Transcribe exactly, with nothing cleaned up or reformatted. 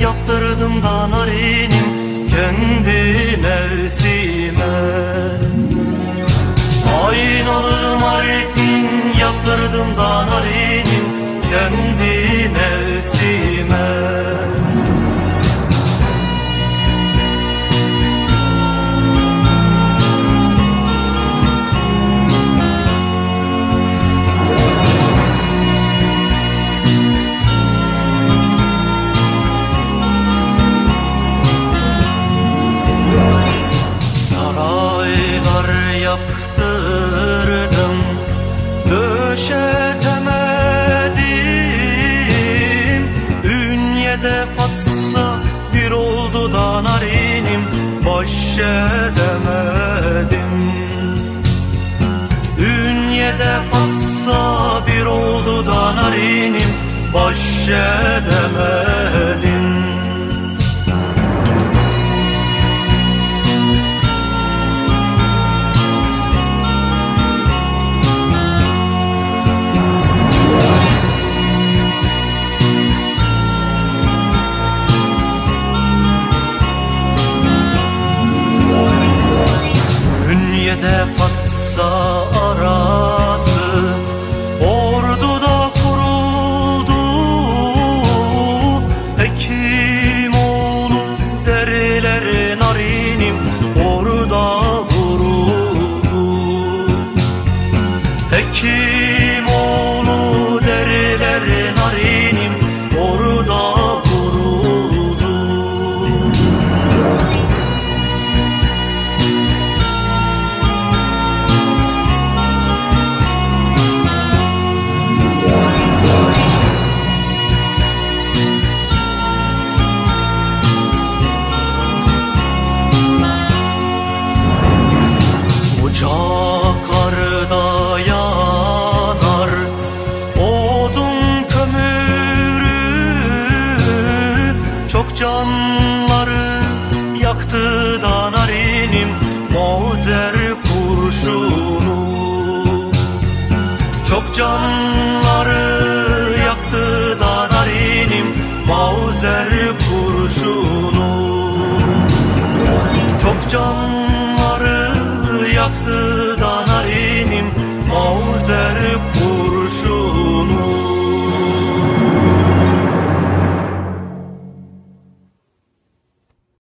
yaptırdım da narinim kendi nefsime. Aynalı marifin yaptırdım da narinim kendi nefsime. Saraylar yaptırdım, döşetemedim. Ünye'de Fatsa bir oldu da narinim baş edemedim. Ünye'de Fatsa bir oldu da narinim baş edemedim. Ünye'de Fatsa arası orduda kuruldu. Hekimoğlu derler narinim orada vuruldu. Hekimoğlu derler narinim orada vuruldu. Ocaklarda yanar odun kömürü, çok canları yaktı da narinim Mauser kurşunu. Çok canları yaktı da narinim Mauser kurşunu. Çok canları yaktı da narinim Mauser kurşunu.